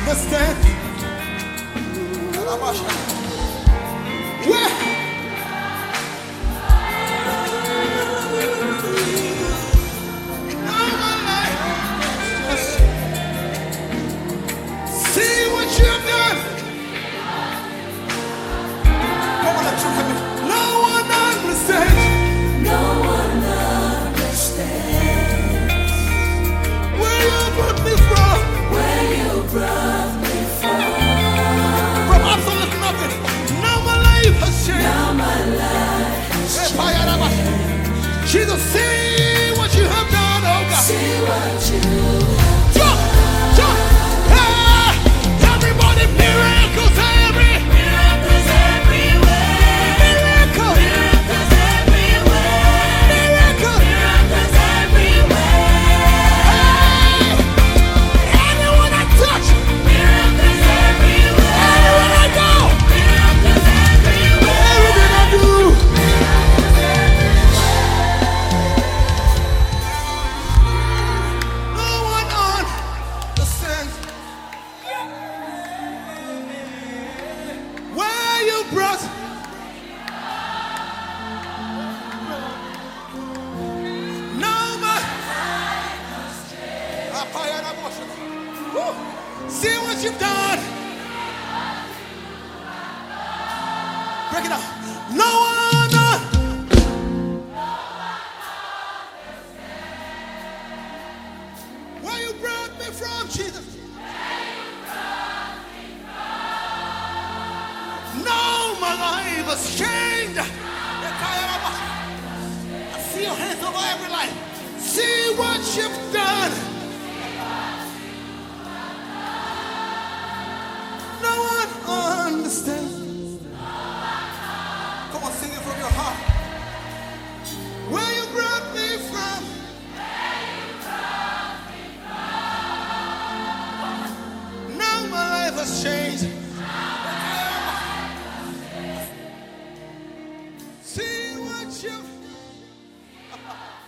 understand. Where? See what you've done. Come on, let's look at me. No one understands. No one understands Where you brought me from. where you brought me from. From absolute nothing. Now my life has changed. Now my life has changed. Jesus, see what you have done, oh God. See what you Jump, jump, hey! Everybody, miracles, miracles everywhere. miracle, Miracles everywhere. miracle. Miracles everywhere. Hey! Anyone I touch, Miracles everywhere. anywhere I go, Miracles everywhere. everything I do. No one understands where you brought. No man. Woo. See what you've done. Break it up. No one. Where you brought me from, Jesus. No, my life has changed. I see your hands over every life. See what you've done. No one understands. Come on, sing it from your heart. Where you brought me from. Now my life has changed. See what you've